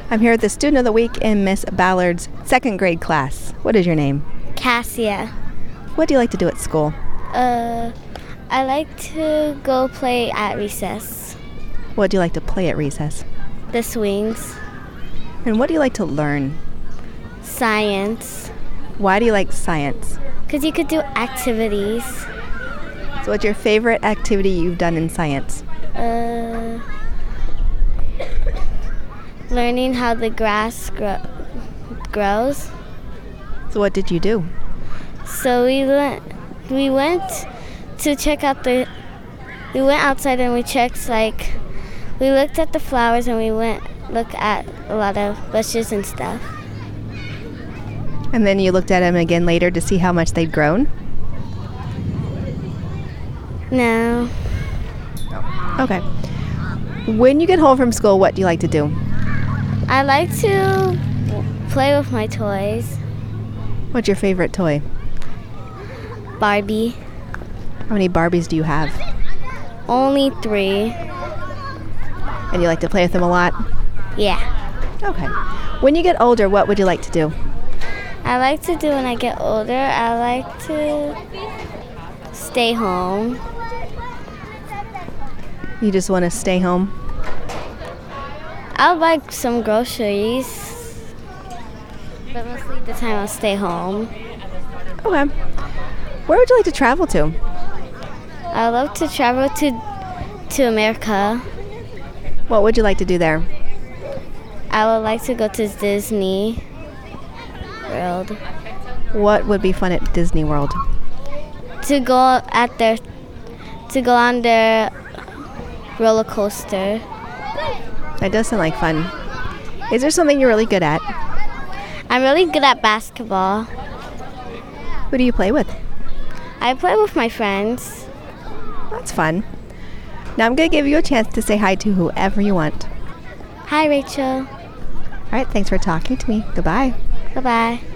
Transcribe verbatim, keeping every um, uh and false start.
I'm here with the student of the week in Miss Ballard's second grade class. What is your name? Cassia. What do you like to do at school? Uh, I like to go play at recess. What do you like to play at recess? The swings. And what do you like to learn? Science. Why do you like science? Because you could do activities. So what's your favorite activity you've done in science? Uh, learning how the grass gro- grows. So what did you do? So we went, we went to check out the, we went outside and we checked, like, we looked at the flowers and we went look at a lot of bushes and stuff. And then you looked at them again later to see how much they'd grown? No. Okay. When you get home from school, what do you like to do? I like to play with my toys. What's your favorite toy? Barbie. How many Barbies do you have? Only three. And you like to play with them a lot? Yeah. Okay. When you get older, what would you like to do? I like to do when I get older, I like to stay home. You just want to stay home? I'll buy some groceries, but mostly the time I'll stay home. Okay. Where would you like to travel to? I love to travel to to America. What would you like to do there? I would like to go to Disney World. What would be fun at Disney World? To go at their, to go on their roller coaster. That does sound like fun. Is there something you're really good at? I'm really good at basketball. Who do you play with? I play with my friends. That's fun. Now I'm going to give you a chance to say hi to whoever you want. Hi, Rachel. All right, thanks for talking to me. Goodbye. Bye-bye.